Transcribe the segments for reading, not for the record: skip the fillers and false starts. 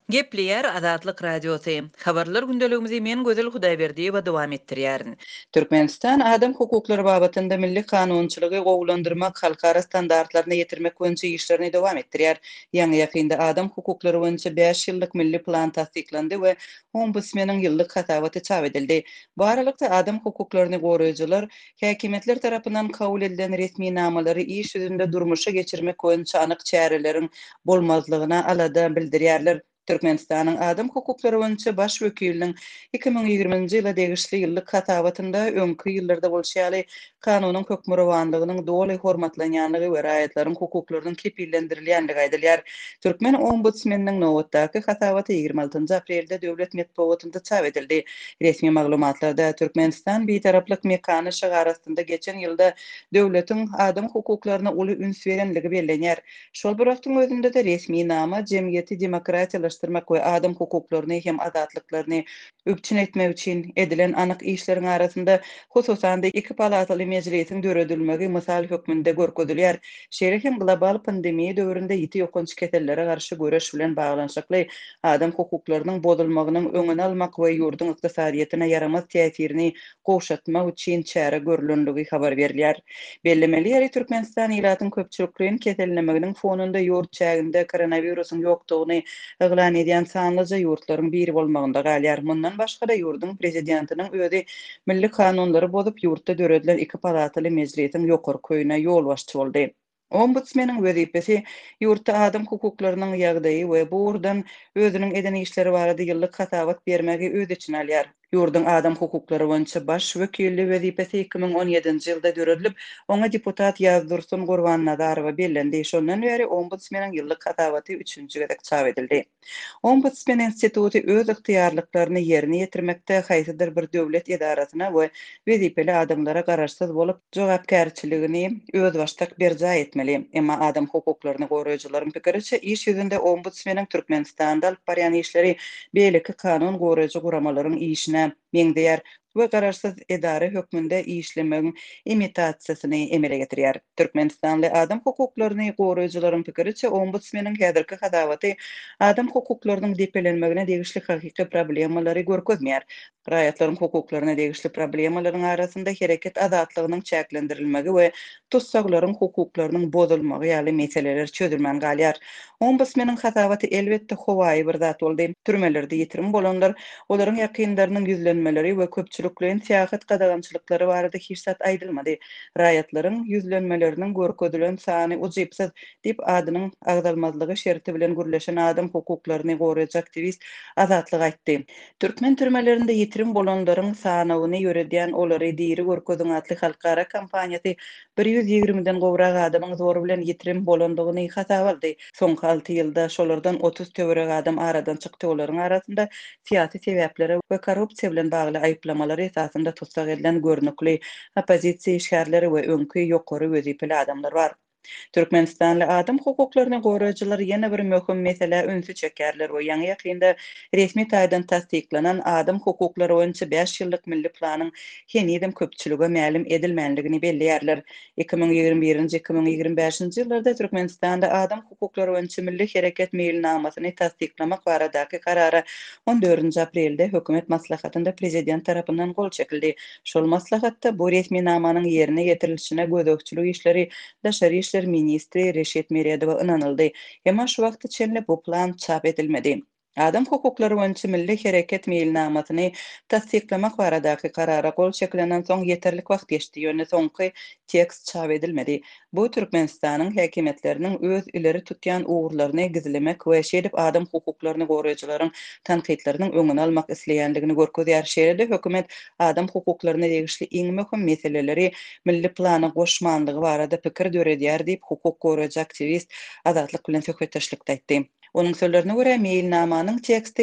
Gepleyer Azatlyk Radiosu. Habarlar gündeligimizi men Gözel Hudaýberdiýewa dowam etdirýärin. Türkmenistan adam hukuklary babatynda milli kanunçylygy gowulandyrmak, halkara standartlaryny ýetirmek boýunça işlerini dowam etdirýär. Ýa-ni ýakynda adam hukuklary boýunça 5 ýyllyk milli plan tasdiklandy we ombudsmanyň ýyllyk hatawaty çap edildi. Bu aralykda adam hukuklaryny goraýjylar häkimetler tarapyndan kabul edilen resmi namalary iş ýüzünde durmuşa geçirmek boýunça anyk çäreleriň bolmazlygyna alada bildirýärler. Türkmenistanyň adam hukuklary boýunça baş wekiliniň 2020-nji ýyla degişli ýyllyk hatawatynda öňkü ýyllarda bolşaly kanunyň hökmürawanlygynyň doly hormatlanýanlygy we raýatlaryň hukuklarynyň kepillendirilýänligi aýdylýar. Türkmen ombudsmanynyň nowatdaky hatawaty 26-njy aprelde döwlet medeniýetinde çap edildi. Resmi maglumatlarda Türkmenistan beýtaraplyk mekanyşygy arasynda geçen ýylda döwletiň adam hukuklaryna uly üns berenligi bellenýär. Şol bir wagtyň özünde de resmi nama jemgyýeti demokratiýalaşdyrmak we adam hukuklaryny hem azatlyklaryny öpçün etmek üçin edilen anyk işleriň arasynda hususan da iki palataly mejlisiň döredilmegi mysal hökmünde görkezilýär. Şeýle hem global pandemiýa döwründe ýiti ýokunç ketelleri garşy göreş bilen baglanyşykly adam hukuklarynyň bozulmagynyň öňüni almak we ýurdun ykdysadyýetyna yaramaz täsirini gowşatmak üçin çäre görülenligi habar berilýär. Bellemeli ýeri Türkmenistan ýylatyň köpçülikligiň ketellemeginiň fonunda ýurt çäginde koronawirusyň ýokdugyny eglan edýän sanlyca ýurtlaryň biri bolmagynda galýar. Mundan başga da ýurdun prezidentiniň özi milli kanunlary bozup ýurtda döredilen iki palataly mejlisiň ýokary köýüne ýol başçy boldy. Ombudsmanyň wezipesi ýurtda adam hukuklarynyň ýagdaýy we bu urdan özüniň eden işleri barada ýyllyk hatawat bermegi öz içine alýar. Ýurdun adam hukuklary boýunça baş wekilli wezipesi 2017-nji ýylda döredilip, oňa deputat Ýazdursun Gurbannadarowa bellendi. Şondan beri ombudsmanyň ýyllyk hatawaty 3-nji gezek çap edildi. Ombudsman instituty öz ygtyýarlyklaryny ýerine ýetirmekde haýsydyr bir döwlet edarasyna we wezipeli adamlara garaşsyz bolup jogapkärçiligini öz başdak berja etmeli. Emma adam hukuklaryny goraýjylaryň pikiriçe iş ýüzünde ombudsmanyň Türkmenistanda alyp barýan işleri beýleki kanun goraýjy guramalaryň işine meňdeýär we garaşsyz edara hökmünde işlemegiň imitasiýasyny emele getirýär. Türkmenistanly adam hukuklaryny goraýjylaryň pikiriçe ombudsmanyň häzirki hadawaty adam hukuklarynyň depelenmegine degişli hakyky problemalary görkezmeýär. Raýatlaryň hukuklaryna degişli problemalaryň arasynda hereket azatlygynyň çäklendirilmegi we tutsaklaryň hukuklarynyň bozulmagy ýaly meseleler çözülmän galýar. Ombudsmanyň hatawaty elbetde howaý bir zat boldy. Türmelerde ýetirim bolanlar olaryň ýakynlarynyň ýüzlenmeleri we köpçülikliň siýasat gadagançylyklary barada hiç zat aýdylmady. Raýatlaryň ýüzlenmeleriniň görkezilen sany ujypsyz dip adynyň agdalmazlygy şerti bilen gürleşen adam hukuklaryny goraýjy aktivist azatlyk aýtdy. Türkmen türmelerinde ýetirim bolanlaryň sanawyny ýöredýän olary diýri görkeziň atly halkara kampaniýasy 120-den gowrak adamyň zoru bilen ýetirim bolandygyny hasaba aldy. Soňky 6 ýylda şolardan 30 töwerek adam aradan çykdy. Olaryň arasynda siýasy sebäplere we korrupsiýa bilen bagly aýplamalar esasında tutsak edilen görnükli opozisiýa işgärleri we öňkü ýokary wezipeli adamlar bar. Türkmenistanly adam hukuklaryny goraýjylar ýene bir möhüm mesele öňsü çekerler we ýa-ni ýakynda resmi taýdan tasdiklanan adam hukuklary boýunça 5 ýyllyk milli planyň henüýem köpçülige mälim edilmänligini belleýärler. 2021-nji 2025-nji ýyllarda Türkmenistanda adam hukuklary boýunça milli hereket meýilnamasyny tasdiklamak baradaky karara 14-nji aprelde hökümet maslahatynda prezident tarapyndan gol çekildi. Şol maslahatda bu resmi namanyň ýerine getirilişine gözökçülük işleri Daşary işler ministri Reşet Meredowa ynanyldy. Emma şu wagtda çenle bu plan çap edilmedi. Adam hukuklary boýunça milli hereket meýilnamasyny tasdiklamak baradaky karara gol çekilenden soň ýeterlik wagt geçdi. Ýöne soňky tekst çap edilmedi. Bu Türkmenistanyň häkimetleriniň öz ileri tutýan ugurlaryny gizlemek we şeýdip adam hukuklaryny goraýjylaryň tanqidlerini öňüne almak isleýändigini görkezýär. Şeýle hökümet adam hukuklaryna degişli iň möhüm meseleleri milli plana goşmandygy barada pikir döredýär diýip hukuk goraýjy aktivist azatlyk bilen söhbetdeşlikde aýtdy. Onun sözlerine göre meýilnamanyň teksti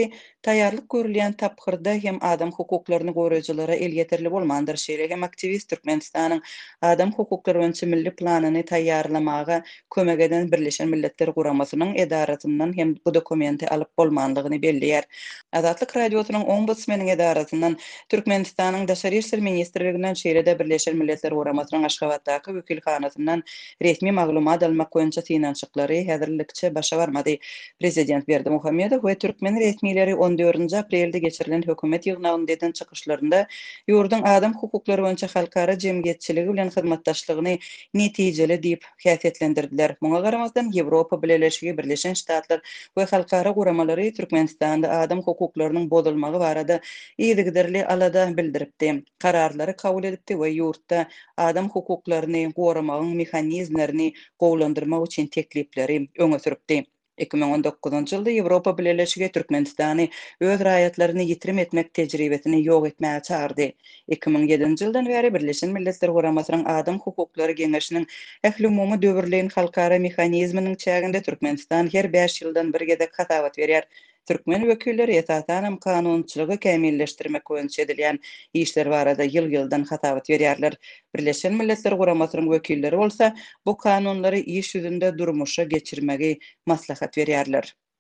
Taýýarlyk görülýän tapgyrda hem adam hukuklaryny goraýjylary el ýeterli bolmandyr şeýle hem aktivist Türkmenistanyň adam hukuklary boýunça milli planyny taýýarlamaga kömek eden Birleşen Milletler Guramasynyň edaratyndan hem bu dokumenti alyp bolmandygyny belliýär. Azatlyk radiosynyň ombudsmeniň edaratyndan Türkmenistanyň Daşary işler ministrliginden şeýle-de Birleşen Milletler Guramasynyň Aşgabatdaky wekilhanasyndan resmi maglumat almak boýunça synançyklary häzirlikçe başa barmady. Prezident Berdimuhammedow we türkmen resmiýetleri 14-nji aprelde geçirilen hökümet ýygnagyny eden çykyşlarynda ýurdun adam hukuklary boýunça halkara jemgyýetçiligi bilen hyzmatdaşlygyny netijeli diýip häsiýetlendirdiler. Muňa garamasdan Ýewropa Birleşigi, Birleşen Ştatlar we halkara guramalary Türkmenistanda adam hukuklarynyň bozulmagy barada ýygyderli alada bildiripdi. Kararlary kabul edipdi we ýurtda adam hukuklaryny goramagyň mexanizmlerini gowlandyrmak üçin teklipleri öňe süripdi. 2019-njy ýylda Ýewropa Birleşigi Türkmenistany öz raýatlaryny ýitirim etmek tejribesini ýok etmäge çağırdy. 2007-nji ýyldan bäri Birleşen Milletler Guramasynyň Adam Hukuklary Geňeşiniň ähli umumy döwürleýän halkara mexanizminiň çäginde Türkmenistan her 5 ýyldan bir gezek hatabat berýär. Türkmen wekilleri esatanam kanunçylygy kämilleşdirmek boýunça edilýän işler barada ýyl-ýyldan hatabat berýärler. Birleşen Milletler Guramasynyň wekilleri bolsa bu kanunlary iş ýüzünde durmuşa geçirmegi maslahat berýärler.